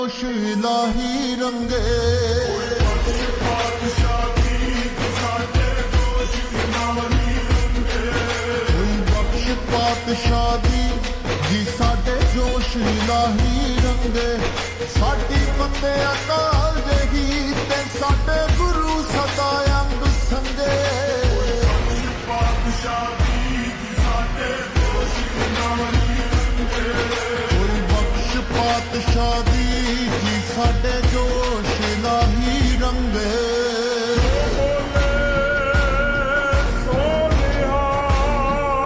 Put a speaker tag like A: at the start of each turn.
A: इलाही रंगे बख्श पातशाह दी जी साडे जोश इलाही रंगे साडी बंदे अकाल देही ते साडे गुरु सदा अंग संगे पातशाह दी जी साडे जोश इलाही रंगे।